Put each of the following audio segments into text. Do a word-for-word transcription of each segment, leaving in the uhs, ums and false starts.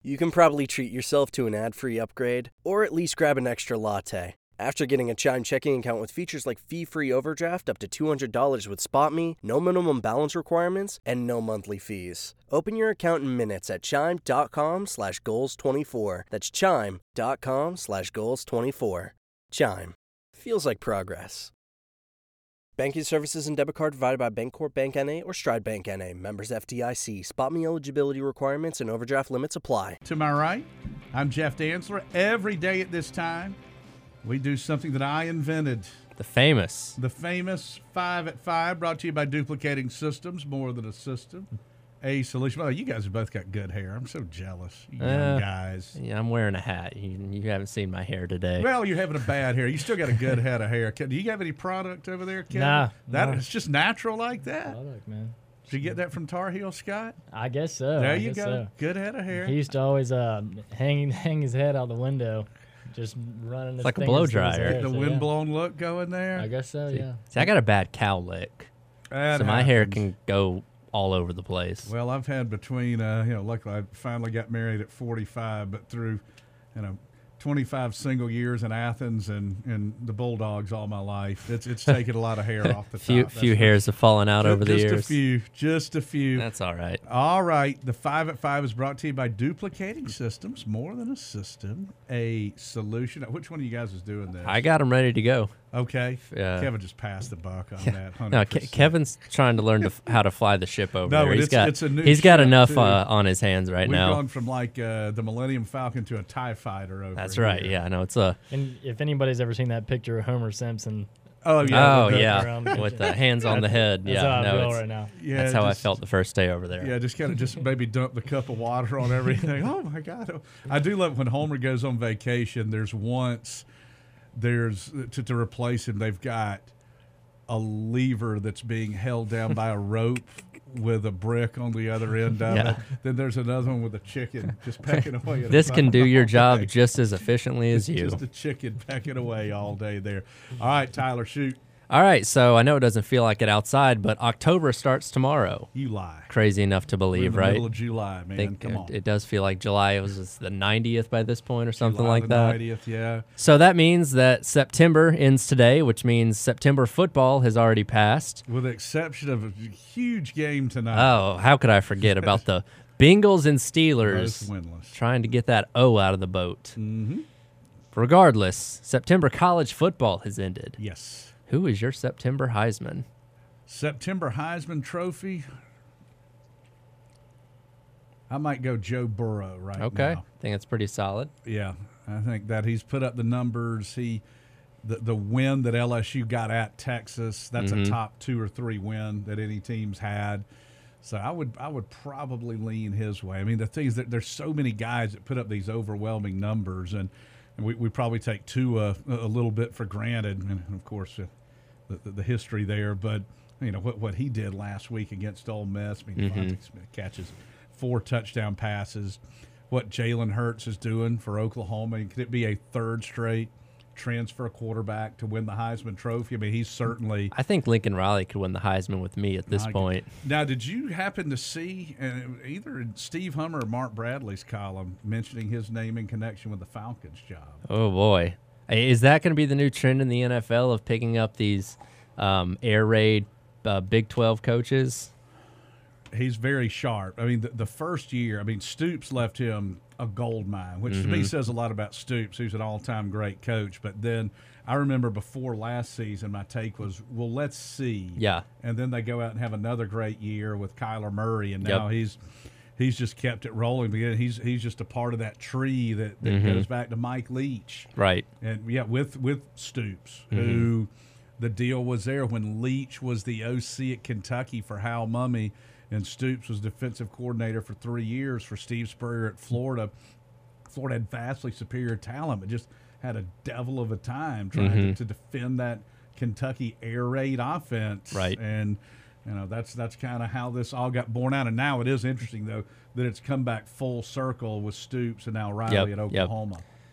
You can probably treat yourself to an ad-free upgrade, or at least grab an extra latte. After getting a Chime checking account with features like fee-free overdraft up to two hundred dollars with SpotMe, no minimum balance requirements, and no monthly fees. Open your account in minutes at chime.com slash goals 24. That's chime.com slash goals 24. Chime. Feels like progress. Banking services and debit card provided by Bancorp Bank N A or Stride Bank N A. Members F D I C. SpotMe eligibility requirements and overdraft limits apply. To my right, I'm Jeff Dantzler. Every day at this time, we do something that I invented. The famous. The famous five at five, brought to you by Duplicating Systems, more than a system, a solution. Oh, you guys have both got good hair. I'm so jealous, you young Uh, guys. Yeah, I'm wearing a hat. You, you haven't seen my hair today. Well, you're having a bad hair. You still got a good head of hair. Do you have any product over there, Kevin? Nah, that nah. It's just natural like that. Product, man. Did you get that from Tar Heel, Scott? I guess so. There I you guess go. so. Good head of hair. He used to always uh, hang hang his head out the window, just running. His like a fingers blow through his dryer. hair, the so, yeah. windblown look going there. I guess so. Yeah. See, I got a bad cow lick, That so my hair happens. can go all over the place. Well, I've had between, uh, you know, luckily I finally got married at forty-five, but through, you know, twenty-five single years in Athens and, and the Bulldogs all my life, it's it's taken a lot of hair off the few top. few That's hairs have fallen out just, over the just years. a few, just a few. That's all right. All right, the five at five is brought to you by Duplicating Systems, more than a system, a solution. Which one of you guys is doing this? I got them ready to go. Okay, Uh, Kevin just passed the buck on Yeah. that. one No, hundred Ke- percent. Kevin's trying to learn to f- how to fly the ship over No, there. He's it's- got it's a new he's got ship, enough too. uh, on his hands right We've now. gone from like uh, the Millennium Falcon to a TIE fighter over That's here. right. Yeah, no, it's a And if anybody's ever seen that picture of Homer Simpson, Oh yeah. oh with the- yeah. yeah, with the hands on the head. that's Yeah, how I no, feel it's- right now. Yeah, that's how just- I felt the first day over there. Yeah, just kind of just maybe dump the cup of water on everything. Oh my God! I do love when Homer goes on vacation. There's once there's to, to replace him. They've got a lever that's being held down by a rope with a brick on the other end of Yeah. it. Then there's another one with a chicken just pecking away. At This a can do your all job day. just as efficiently as you. Just a chicken pecking away all day there. All right, Tyler, shoot. All right, so I know it doesn't feel like it outside, but October starts tomorrow. You lie. Crazy enough to We're in believe, the right? middle of July, man. I think Come it, on. it does feel like July. It was just the ninetieth by this point or something July like the that. ninetieth, yeah. So that means that September ends today, which means September football has already passed. With the exception of a huge game tonight. Oh, how could I forget about the Bengals and Both Steelers winless. trying to get that O out of the boat? Mm-hmm. Regardless, September college football has ended. Yes. Who is your September Heisman? September Heisman Trophy. I might go Joe Burrow right Okay, now. I think that's pretty solid. Yeah, I think that he's put up the numbers. He, the the win that L S U got at Texas, that's Mhm. a top two or three win that any team's had. So I would I would probably lean his way. I mean, the thing is that there's so many guys that put up these overwhelming numbers, and, and we, we probably take Tua a, a little bit for granted, and of course uh, the, the the history there. But you know what what he did last week against Ole Miss. I mean, Mhm. Devontae Smith catches four touchdown passes. What Jalen Hurts is doing for Oklahoma, and could it be a third straight transfer quarterback to win the Heisman Trophy? I mean, he's certainly. I think Lincoln Riley could win the Heisman with me at this I- point. Now, did you happen to see uh, either in Steve Hummer or Mark Bradley's column mentioning his name in connection with the Falcons job? Oh boy, is that going to be the new trend in the N F L of picking up these um, air raid uh, Big twelve coaches? He's very sharp. I mean, the, the first year, I mean, Stoops left him a gold mine, which to me Mhm. says a lot about Stoops, who's an all-time great coach. But then I remember before last season, my take was, well, let's see. Yeah. And then they go out and have another great year with Kyler Murray, and now Yep. he's he's just kept it rolling. Again, he's he's just a part of that tree that, that Mhm. goes back to Mike Leach. Right. And yeah, with with Stoops, Mhm. who the deal was there when Leach was the O C at Kentucky for Hal Mumme, and Stoops was defensive coordinator for three years for Steve Spurrier at Florida. Florida had vastly superior talent, but just had a devil of a time trying Mhm. to, to defend that Kentucky air raid offense. Right. And you know that's that's kind of how this all got borne out. And now it is interesting though that it's come back full circle with Stoops and now Riley Yep, at yep. Oklahoma.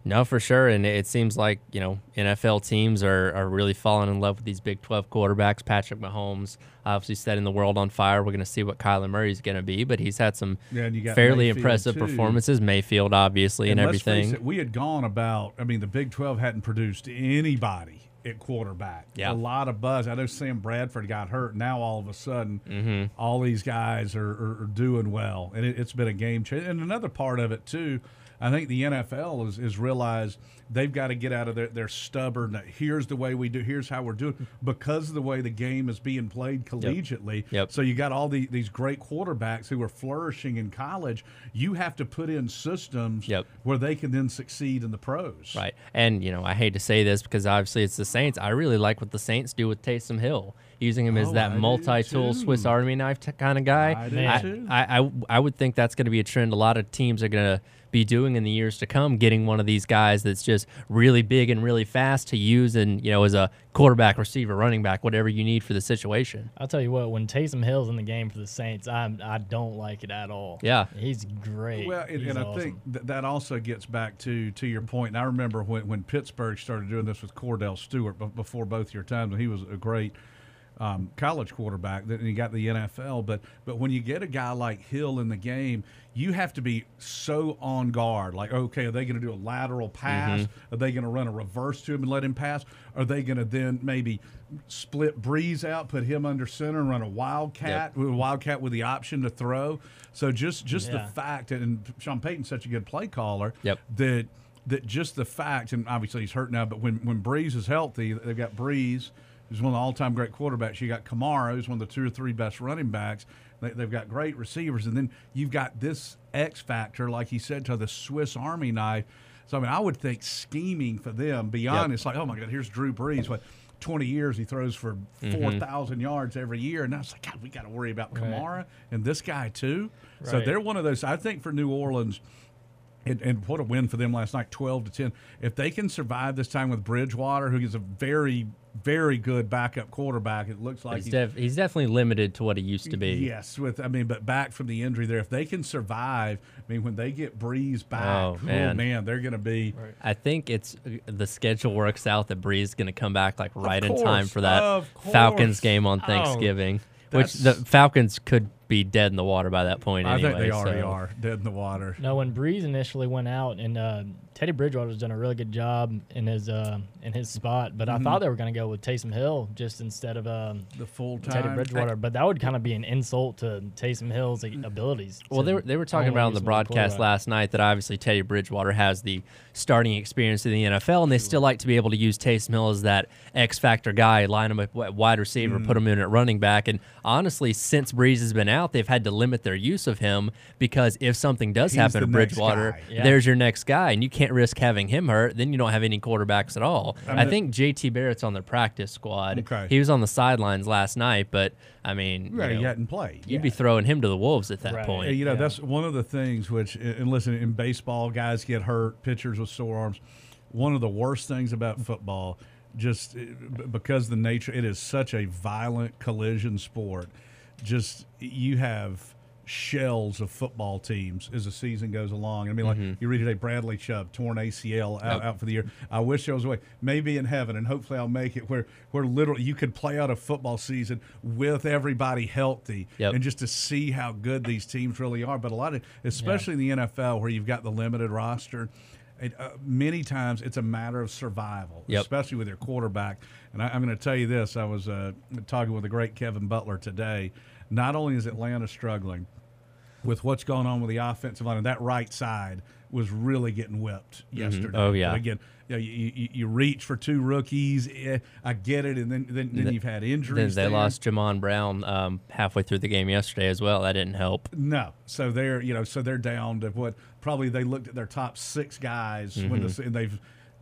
No, for sure. And it seems like, you know, N F L teams are, are really falling in love with these Big twelve quarterbacks. Patrick Mahomes obviously setting the world on fire. We're going to see what Kyler Murray's going to be, but he's had some Yeah, and you got fairly Mayfield, impressive too. performances. Mayfield, obviously, and, And let's face everything. it, we had gone about, I mean, the Big twelve hadn't produced anybody at quarterback. Yeah. A lot of buzz. I know Sam Bradford got hurt. Now all of a sudden, Mm-hmm. all these guys are, are, are doing well. And it, it's been a game changer. And another part of it, too, I think the N F L is, is realized they've got to get out of their, their stubborn, here's the way we do, here's how we're doing, because of the way the game is being played collegiately. Yep. So you got all the, these great quarterbacks who are flourishing in college. You have to put in systems Yep. where they can then succeed in the pros. Right. And, you know, I hate to say this because obviously it's the Saints. I really like what the Saints do with Taysom Hill, using him as Oh, that I do multi-tool too. Swiss Army knife t- kind of guy. I do Man. too. I, I, I would think that's going to be a trend a lot of teams are going to be doing in the years to come, getting one of these guys that's just really big and really fast to use and, you know, as a quarterback, receiver, running back, whatever you need for the situation. I'll tell you what, when Taysom Hill's in the game for the Saints, I'm, I don't like it at all. Yeah. He's great. Well, and, He's and I awesome. think th- that also gets back to to your point. And I remember when, when Pittsburgh started doing this with Cordell Stewart b- before both your times, when he was a great um, college quarterback, then he got the N F L. But but when you get a guy like Hill in the game, you have to be so on guard. Like, okay, are they going to do a lateral pass? Mm-hmm. Are they going to run a reverse to him and let him pass? Are they going to then maybe split Breeze out, put him under center, and run a wildcat, with a wildcat with the option to throw? So just just Yeah. the fact, and Sean Payton's such a good play caller, Yep. that that just the fact, and obviously he's hurt now, but when when Breeze is healthy, they've got Breeze, who's one of the all-time great quarterbacks. You got Kamara, who's one of the two or three best running backs. They, they've got great receivers, and then you've got this X factor, like he said, to the Swiss Army knife. So I mean, I would think scheming for them beyond. Yep. It's like, oh my God, here's Drew Brees. What? twenty years he throws for four thousand yards every year, and now it's like, God, we got to worry about Right. Kamara and this guy too. So Right. they're one of those. I think for New Orleans, and, and what a win for them last night, twelve to ten. If they can survive this time with Bridgewater, who is a very, very good backup quarterback, it looks like He's, def- he's definitely limited to what he used to be. Yes, with I mean, but back from the injury there, if they can survive, I mean, when they get Breeze back, Oh, man. man, they're going to be. I think it's the schedule works out that Breeze is going to come back like right in course, time for that of Falcons course. game on Oh, Thanksgiving, which the that's- Falcons could be dead in the water by that point I anyway. think they already so. are dead in the water. No, when Breeze initially went out, and uh, Teddy Bridgewater's done a really good job in his uh, in his spot, but Mm-hmm. I thought they were going to go with Taysom Hill just instead of um, The full Teddy time. Bridgewater. But that would kind of be an insult to Taysom Hill's like, abilities. Well, to they were, they were talking only about on use the him as a broadcast quarterback. last night that obviously Teddy Bridgewater has the starting experience in the N F L, and they still like to be able to use Taysom Hill as that X factor guy, line him at wi- wide receiver, Mm. put him in at running back. And honestly, since Breeze has been out, they've had to limit their use of him because if something does He's happen to the next Bridgewater, guy. Yeah. there's your next guy, and you can't risk having him hurt. Then you don't have any quarterbacks at all. I mean, I think J T Barrett's on their practice squad. Okay. He was on the sidelines last night, but I mean, Yeah, you he know, hadn't played. you'd be throwing him to the wolves at that Right. point. Hey, you know, Yeah. that's one of the things which, and listen, in baseball, guys get hurt, pitchers with sore arms. One of the worst things about football, just eh, b- because the nature, it is such a violent collision sport. Just you have shells of football teams as the season goes along. I mean, like you read today, Bradley Chubb torn A C L out, Yep. out for the year. I wish I was away. Maybe in heaven, and hopefully I'll make it where where literally you could play out a football season with everybody healthy, Yep. and just to see how good these teams really are. But a lot of, especially in the N F L, where you've got the limited roster. It, uh, many times it's a matter of survival, Yep. especially with your quarterback. And I, I'm going to tell you this: I was uh, talking with the great Kevin Butler today. Not only is Atlanta struggling with what's going on with the offensive line, and that right side was really getting whipped yesterday. Oh, yeah. But again, you, know, you, you, you reach for two rookies. eh, I get it, and then then, then Th- you've had Then injuries. they there. lost Jamon Brown um, halfway through the game yesterday as well. That didn't help. No, so they're you know so they're down to what probably they looked at their top six guys when Mm-hmm. the, and they've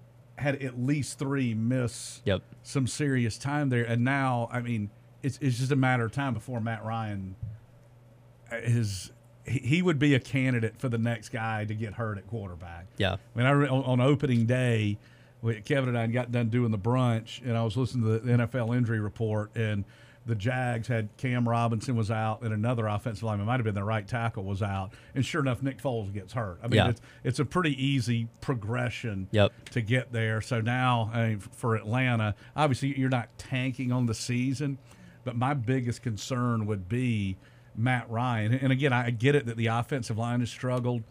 had at least three miss Yep. some serious time there, and now I mean it's it's just a matter of time before Matt Ryan is he, he would be a candidate for the next guy to get hurt at quarterback. Yeah. I mean, I re- on, on opening day, we, Kevin and I got done doing the brunch, and I was listening to the N F L injury report, and the Jags had Cam Robinson was out and another offensive lineman, might have been the right tackle, was out. And sure enough, Nick Foles gets hurt. I mean, Yeah. it's, it's a pretty easy progression Yep. to get there. So now I mean, for Atlanta, obviously you're not tanking on the season, but my biggest concern would be Matt Ryan. And again, I get it that the offensive line has struggled.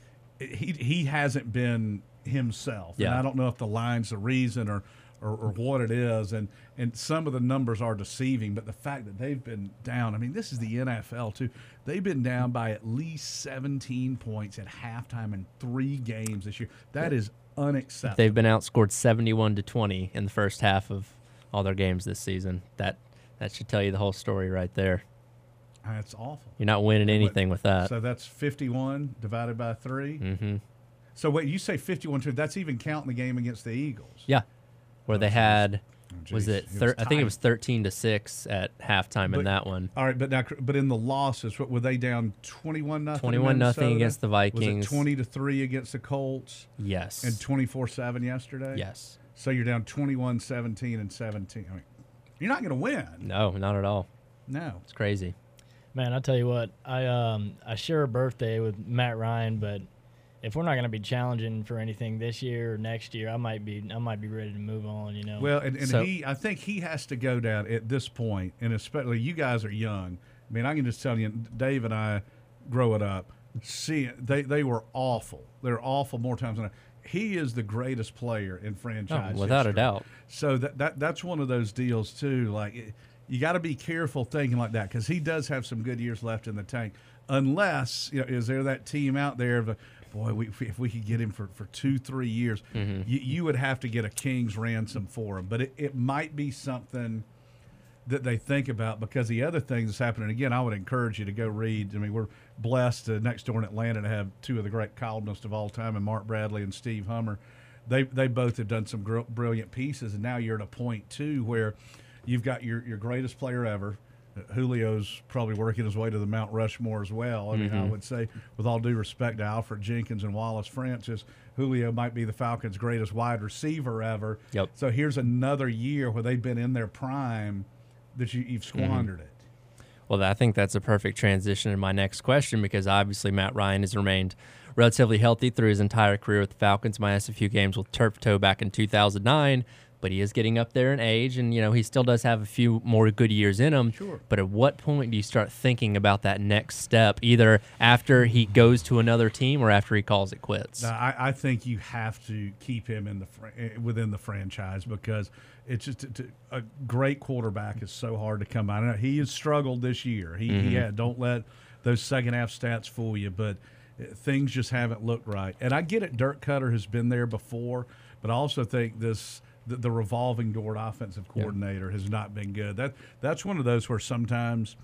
He he hasn't been himself. Yeah. And I don't know if the line's the reason or, or, or what it is. And, and some of the numbers are deceiving, but the fact that they've been down, I mean, this is the N F L too. They've been down by at least seventeen points at halftime in three games this year. That is unacceptable. They've been outscored seventy-one to twenty in the first half of all their games this season. That that should tell you the whole story right there. That's awful. You're not winning anything with that. So that's fifty-one divided by three. Mm-hmm. So wait, you say fifty-one to that's even counting the game against the Eagles. Yeah, where they had Oh, was geez. it? It Thir- was I think it tight. was thirteen to six at halftime But- in that one. All right, but now, but in the losses, what were they down twenty-one nothing? twenty-one nothing against the Vikings. Was it twenty to three against the Colts Yes. and twenty-four seven yesterday? yes. So you're down twenty-one seventeen and seventeen. I mean, you're not going to win. No, not at all. No. It's crazy. Man, I tell you what, I um I share a birthday with Matt Ryan, but if we're not going to be challenging for anything this year or next year, I might be I might be ready to move on. You know. Well, and, and So- he, I think he has to go down at this point, and especially you guys are young. I mean, I can just tell you, Dave and I, growing up, see they they were awful. They're awful more times than I. He is the greatest player in franchise Oh, without a history. doubt. So that, that that's one of those deals too. Like it, you got to be careful thinking like that because he does have some good years left in the tank. Unless you know, is there that team out there of a, boy, we, if we could get him for, for two, three years, Mm-hmm. you, you would have to get a king's ransom for him. But it, it might be something that they think about because the other things that's happening. Again, I would encourage you to go read. I mean, we're blessed uh, next door in Atlanta to have two of the great columnists of all time, and Mark Bradley and Steve Hummer. They they both have done some gr- brilliant pieces, and now you're at a point too where you've got your your greatest player ever. Uh, Julio's probably working his way to the Mount Rushmore as well. I mean, I would say, with all due respect to Alfred Jenkins and Wallace Francis, Julio might be the Falcons' greatest wide receiver ever. Yep. So here's another year where they've been in their prime that you, you've squandered it. Well, I think that's a perfect transition to my next question because obviously Matt Ryan has remained relatively healthy through his entire career with the Falcons, minus a few games with turf toe back in two thousand nine. But he is getting up there in age, and you know he still does have a few more good years in him. Sure. But at what point do you start thinking about that next step, either after he goes to another team or after he calls it quits? Now, I, I think you have to keep him in the fr- eh, within the franchise because it's just to, a great quarterback is so hard to come by. I know he has struggled this year. He, he had. Don't let those second half stats fool you, but eh, things just haven't looked right. And I get it. Dirk Cutter has been there before, but I also think this. The, the revolving door offensive coordinator has not been good. That that's one of those where sometimes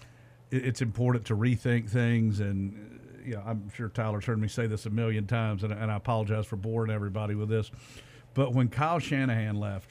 it, it's important to rethink things. And uh, you know, I'm sure Tyler's heard me say this a million times, and, and I apologize for boring everybody with this. But when Kyle Shanahan left,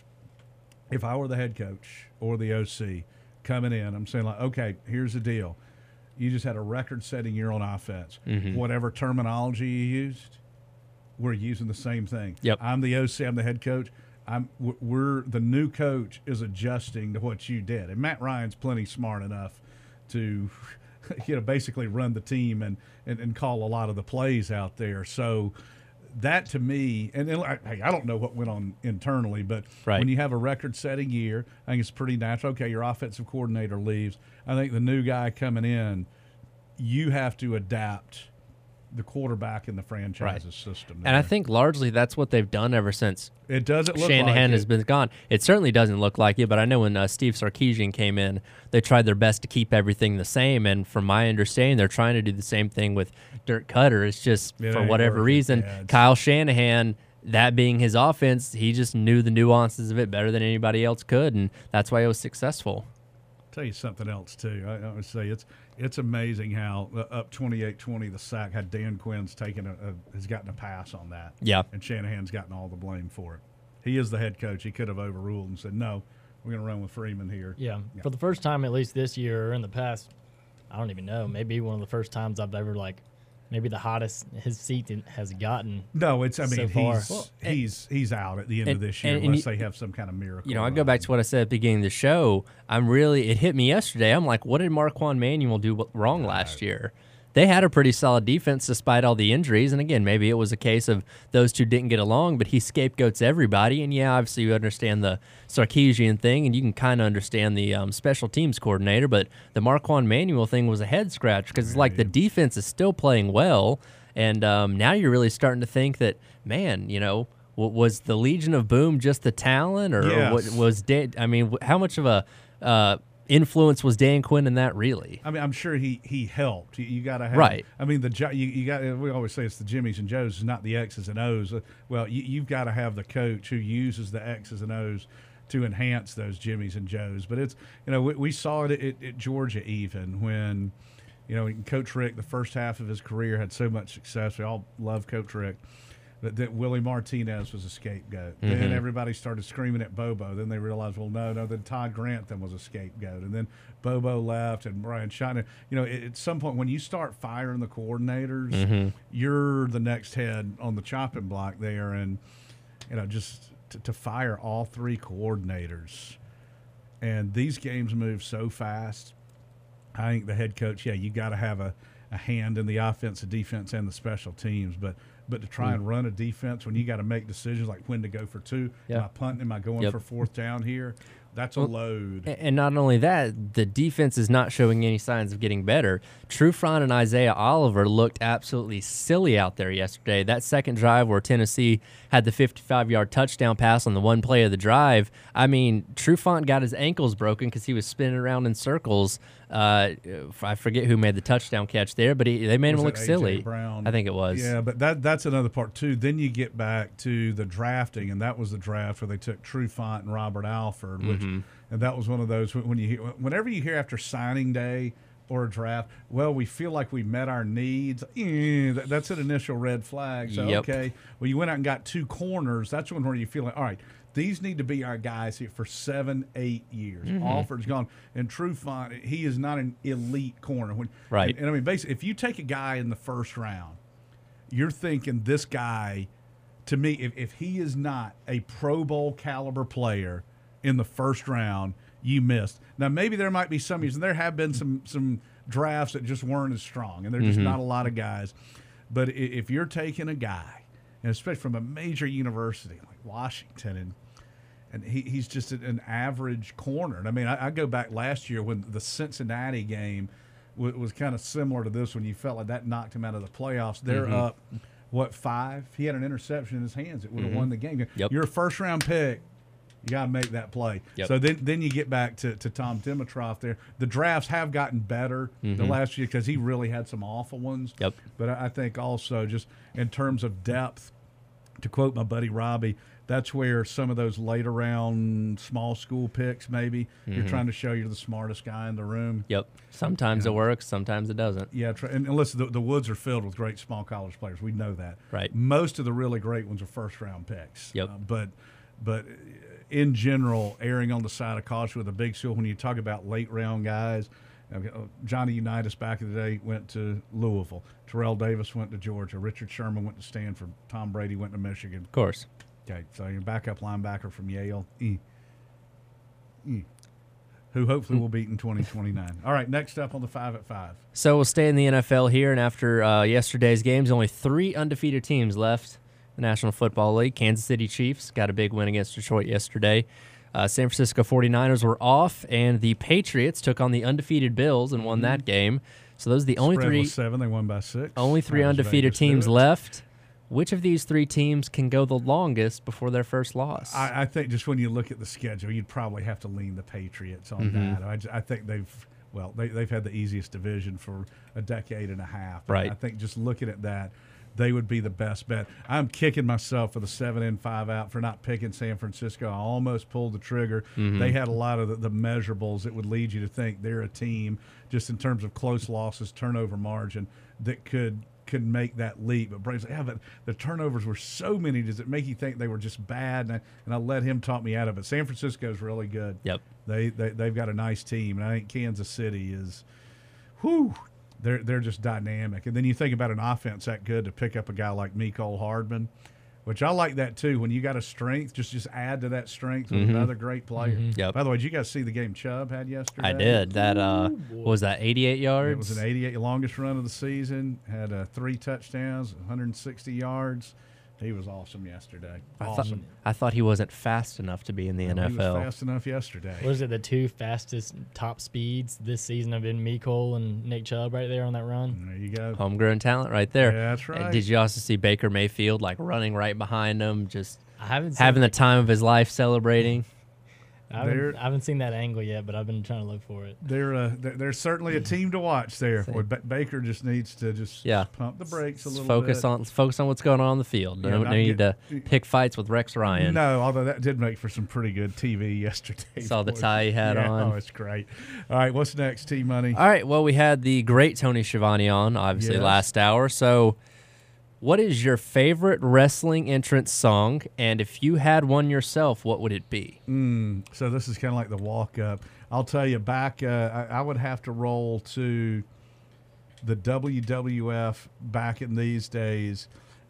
if I were the head coach or the O C coming in, I'm saying like, okay, here's the deal. You just had a record-setting year on offense. Mm-hmm. Whatever terminology you used, we're using the same thing. Yep. I'm the O C. I'm the head coach. I'm we're the new coach is adjusting to what you did, and Matt Ryan's plenty smart enough to, you know, basically run the team and, and, and call a lot of the plays out there. So that to me, and, and hey, I don't know what went on internally, but Right. when you have a record-setting year, I think it's pretty natural. Okay, your offensive coordinator leaves. I think the new guy coming in, you have to adapt the quarterback in the franchise's Right. system. And I there. think largely that's what they've done ever since it doesn't look Shanahan like has it. been gone. It certainly doesn't look like it, but I know when uh, Steve Sarkisian came in, they tried their best to keep everything the same. And from my understanding, they're trying to do the same thing with Dirk Cutter. It's just It for ain't whatever working. reason, Yeah, it's- Kyle Shanahan, that being his offense, he just knew the nuances of it better than anybody else could, and that's why it was successful. Tell you something else too. I, I would say it's it's amazing how uh, up twenty-eight twenty the sack had Dan Quinn's taken a, a has gotten a pass on that. Yeah. And Shanahan's gotten all the blame for it. He is the head coach. He could have overruled and said, "No, we're going to run with Freeman here." Yeah. Yeah. For the first time, at least this year or in the past, I don't even know. Maybe one of the first times I've ever like maybe the hottest his seat has gotten. No, it's. I mean, so far. he's Well, he's he's out at the end and- of this year and- and unless you- they have some kind of miracle. You know, I go back run. to what I said at the beginning of the show. I'm really, it hit me yesterday. I'm like, what did Marquand Manuel do w- wrong last year? They had a pretty solid defense despite all the injuries. And again, maybe it was a case of those two didn't get along, but he scapegoats everybody. And yeah, obviously you understand the Sarkisian thing, and you can kind of understand the um, special teams coordinator. But the Marquand Manuel thing was a head scratch because it's like the defense is still playing well. And um, now you're really starting to think that, man, you know, w- was the Legion of Boom just the talent, or, Yes. or what was Dan? I mean, wh- how much of a uh, influence was Dan Quinn in that really? I mean, I'm sure he he helped. You, you got to have Right. I mean, the Jo- you, you got. We always say it's the Jimmies and Joes, it's not the X's and O's. Uh, Well, you, you've got to have the coach who uses the X's and O's to enhance those Jimmies and Joes. But it's you know we, we saw it at, at Georgia even when you know Coach Rick the first half of his career had so much success. We all love Coach Rick. That, that Willie Martinez was a scapegoat. Mm-hmm. Then everybody started screaming at Bobo. Then they realized, well, no, no. Then Todd Grantham was a scapegoat, and then Bobo left, and Brian Shotner. You know, at, at some point when you start firing the coordinators, Mm-hmm. you're the next head on the chopping block there, and you know, just to, to fire all three coordinators, and these games move so fast. I think the head coach, yeah, you got to have a, a hand in the offense, the defense, and the special teams, but. But to try and run a defense when you got to make decisions like when to go for two, Yeah. am I punting? Am I going Yep. for fourth down here? That's a load. A- And not only that, the defense is not showing any signs of getting better. Trufant and Isaiah Oliver looked absolutely silly out there yesterday. That second drive where Tennessee had the fifty-five-yard touchdown pass on the one play of the drive, I mean, Trufant got his ankles broken because he was spinning around in circles. Uh, I forget who made the touchdown catch there, but he, they made Was him it look A J silly. Brown? I think it was. Yeah, but that that's another part too. Then you get back to the drafting, and that was the draft where they took Trufant and Robert Alford, which Mm-hmm. and that was one of those when you hear, whenever you hear after signing day or a draft, well, we feel like we met our needs. Eh, that- that's an initial red flag. So Yep. okay, well, you went out and got two corners. That's one where you feel like, all right, these need to be our guys here for seven, eight years. Mm-hmm. Alford's gone, and Trufant, he is not an elite corner. When, Right. And, and I mean, basically, if you take a guy in the first round, you're thinking this guy, to me, if, if he is not a Pro Bowl caliber player in the first round, you missed. Now, maybe there might be some years, and there have been some some drafts that just weren't as strong, and there are just not a lot of guys. But i- if you're taking a guy, and especially from a major university like Washington, and and he, he's just an, an average corner. And I mean, I, I go back last year when the Cincinnati game w- was kind of similar to this one. You felt like that knocked him out of the playoffs. They're Mm-hmm. up, what, five? He had an interception in his hands. It would have won the game. Yep. You're a first-round pick. You got to make that play. Yep. So then, then you get back to, to Tom Dimitroff there. The drafts have gotten better the last year because he really had some awful ones. Yep. But I, I think also just in terms of depth, to quote my buddy Robbie, that's where some of those later round small school picks, maybe you're trying to show you're the smartest guy in the room. Yep. Sometimes it works, sometimes it doesn't. Yeah, try, and, and listen, the, the woods are filled with great small college players. We know that. Right. Most of the really great ones are first round picks. Yep. Uh, but, but in general, erring on the side of caution with a big school. When you talk about late round guys, uh, Johnny Unitas back in the day went to Louisville. Terrell Davis went to Georgia. Richard Sherman went to Stanford. Tom Brady went to Michigan. Of course. Okay, so your backup linebacker from Yale, eh, eh, who hopefully will beat in twenty twenty-nine. All right, next up on the five at five. So we'll stay in the N F L here, and after uh, yesterday's games, only three undefeated teams left in the National Football League. Kansas City Chiefs got a big win against Detroit yesterday. Uh, San Francisco forty-niners were off, and the Patriots took on the undefeated Bills and won that game. So those are the only Spread three was seven. They won by six. only three How does undefeated Vegas do teams it? left. Which of these three teams can go the longest before their first loss? I, I think just when you look at the schedule, you'd probably have to lean the Patriots on Mm-hmm. that. I, ju- I think they've well, they, they've had the easiest division for a decade and a half. Right. I think just looking at that, they would be the best bet. I'm kicking myself for the seven and five out for not picking San Francisco. I almost pulled the trigger. Mm-hmm. They had a lot of the, the measurables that would lead you to think they're a team, just in terms of close losses, turnover margin, that could could make that leap. But Brady's like, yeah, but the turnovers were so many. Does it make you think they were just bad? And I, and I let him talk me out of it. San Francisco's really good. Yep. They, they they've got a nice team, and I think Kansas City is, whew, they're they're just dynamic. And then you think about an offense that good to pick up a guy like Mecole Hardman, which I like that too. When you got a strength, just just add to that strength with Mm-hmm. another great player. Mm-hmm. Yep. By the way, did you guys see the game Chubb had yesterday? I did. That uh, what was that eighty-eight yards? It was an eighty-eight, longest run of the season. Had uh, three touchdowns, one hundred sixty yards. He was awesome yesterday. I Awesome. thought I thought he wasn't fast enough to be in the He N F L. was fast enough yesterday. What is it? The two fastest top speeds this season have been Mecole and Nick Chubb right there on that run. There you go. Homegrown talent right there. Yeah, that's Uh, right. Did you also see Baker Mayfield like running right behind him, just I haven't seen having the time of his life celebrating? I They're- haven't, I haven't seen that angle yet, but I've been trying to look for it. They're, uh, they're they're certainly a team to watch there. Boy, ba- Baker just needs to just Yeah. pump the brakes a Let's little focus bit. on let's focus on what's going on on the field. Yeah, No not need get- to pick fights with Rex Ryan. No, although that did make for some pretty good T V yesterday. Saw the Boy. tie he had Yeah, on. Oh, it's great. All right, what's next, T Money? All right. Well, we had the great Tony Schiavone on, obviously, Yes. last hour. So, what is your favorite wrestling entrance song? And if you had one yourself, what would it be? Mm, so this is kind of like the walk up. I'll tell you, back, uh, I, I would have to roll to the W W F back in these days.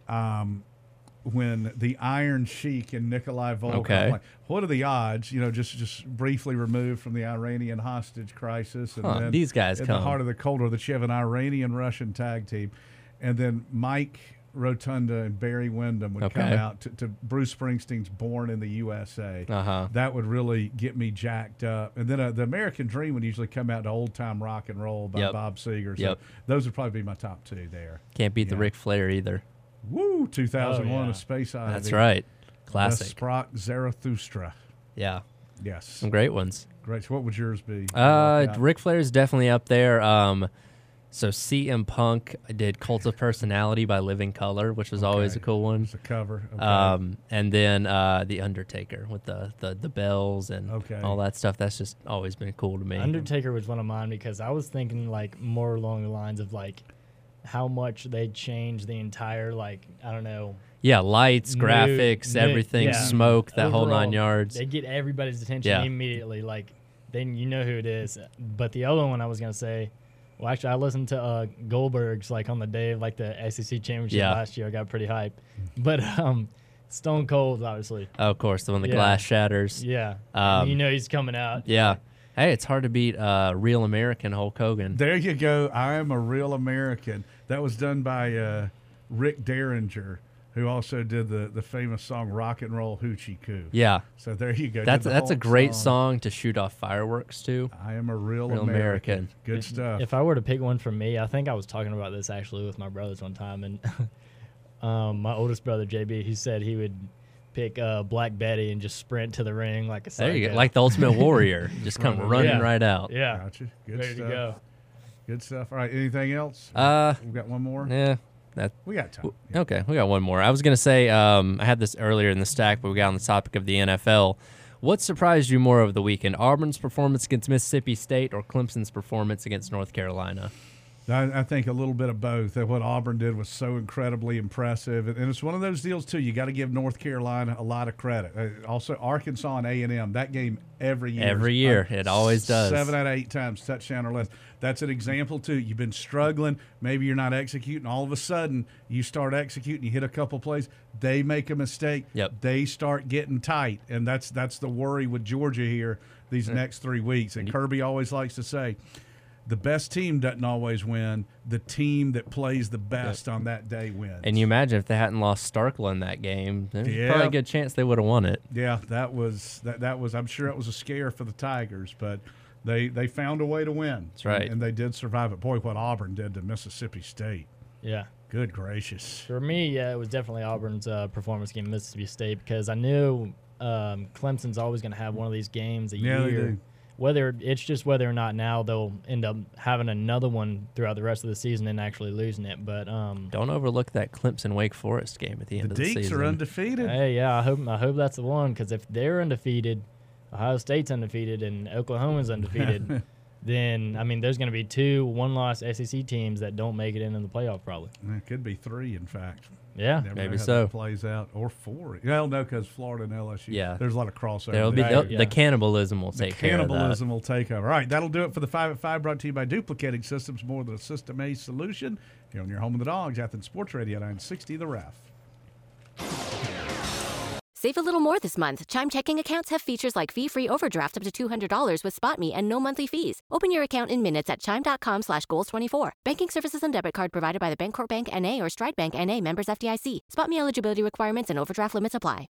Um, when the Iron Sheik and Nikolai Volkov, Okay. I'm like, what are the odds? You know, just just briefly removed from the Iranian hostage crisis, and Huh, then these guys in come. the heart of the Cold War, that you have an Iranian-Russian tag team, and then Mike Rotunda and Barry Windham would come Okay. out to, to Bruce Springsteen's "Born in the U S A." Uh huh. That would really get me jacked up. And then uh, the American Dream would usually come out to Old Time Rock and Roll by Yep. Bob Seger. So Yep. those would probably be my top two there. Can't beat the Yeah. Ric Flair either. Woo, two thousand one, Oh, yeah. A Space Odyssey. That's right. The Classic. Sprock Zarathustra. Yeah. Yes. Some great ones. Great. So what would yours be? Uh, Walkout. Ric Flair's definitely up there. Um, so C M Punk did "Cult of Personality" by Living Color, which was always a Okay. cool one. It's a cover. Okay. Um, and then uh, the Undertaker with the, the the bells and Okay. all that stuff. That's just always been cool to me. Undertaker was one of mine because I was thinking like more along the lines of like how much they changed the entire like I don't know. yeah, lights, Mood, graphics, mood, everything, yeah. smoke, that whole Overall, nine yards. They get everybody's attention Yeah. immediately. Like then you know who it is. But the other one I was gonna say. Well, actually, I listened to uh, Goldberg's like on the day of like the S E C championship Yeah. last year. I got pretty hyped. But um, Stone Cold, obviously. Oh, of course, the one the Yeah. glass shatters. Yeah. Um, you know he's coming out. Yeah. Hey, it's hard to beat uh, real American Hulk Hogan. There you go. I am a real American. That was done by uh, Rick Derringer, who also did the, the famous song "Rock and Roll Hoochie Coo." Yeah. So there you go. That's Did the that's a Hulk great song to shoot off fireworks to. I am a real, Real American. American. Good stuff. If I were to pick one for me, I think I was talking about this actually with my brothers one time, and um, my oldest brother J B, he said he would pick uh, Black Betty and just sprint to the ring like a There you psycho. go. Like the Ultimate Warrior. Just come Right. running Yeah. right out. yeah, Gotcha. Good ready stuff. to go. Good stuff. All right. Anything else? Uh, We've got one more. yeah. That We got time. Yeah. Okay, we got one more. I was going to say, um, I had this earlier in the stack, but we got on the topic of the N F L. What surprised you more over the weekend, Auburn's performance against Mississippi State or Clemson's performance against North Carolina? I, I think a little bit of both. That what Auburn did was so incredibly impressive, and, and it's one of those deals too. You got to give North Carolina a lot of credit. Uh, also, Arkansas and A and M. That game every year. Every year. It always does. Seven out of eight times touchdown or less. That's an example too. You've been struggling. Maybe you're not executing. All of a sudden, you start executing. You hit a couple plays. They make a mistake. Yep. They start getting tight, and that's that's the worry with Georgia here these next three weeks. And Kirby always likes to say, the best team doesn't always win. The team that plays the best on that day wins. And you imagine if they hadn't lost Starkla in that game, there's Yeah. probably a good chance they would have won it. yeah, that was that. That was. I'm sure it was a scare for the Tigers, but they they found a way to win. That's right. And, and they did survive it. Boy, what Auburn did to Mississippi State. Yeah. Good gracious. For me, yeah, it was definitely Auburn's uh, performance against Mississippi State because I knew um, Clemson's always going to have one of these games a Yeah, they year. do. Whether it's just whether or not now they'll end up having another one throughout the rest of the season and actually losing it. But um, Don't overlook that Clemson Wake Forest game at the end The of the Deeks season. are undefeated. hey, yeah, I hope I hope that's the one because if they're undefeated, Ohio State's undefeated, and Oklahoma's undefeated, then I mean there's going to be two one-loss S E C teams that don't make it into the playoff probably. It could be three, in fact. Yeah. Never Maybe know how so. that plays out. Or four. Well, no, because Florida and L S U. Yeah. There's a lot of crossover. There'll be there. the, yeah. the cannibalism will The take care of that. cannibalism will take over. All right, that'll do it for the five at five, brought to you by Duplicating Systems, more than a System A solution. Here on your home of the Dogs, Athens Sports Radio nine sixty, The Ref. Save a little more this month. Chime checking accounts have features like fee-free overdraft up to two hundred dollars with SpotMe and no monthly fees. Open your account in minutes at chime.com slash goals 24. Banking services and debit card provided by the Bancorp Bank N A or Stride Bank N A, members F D I C. SpotMe eligibility requirements and overdraft limits apply.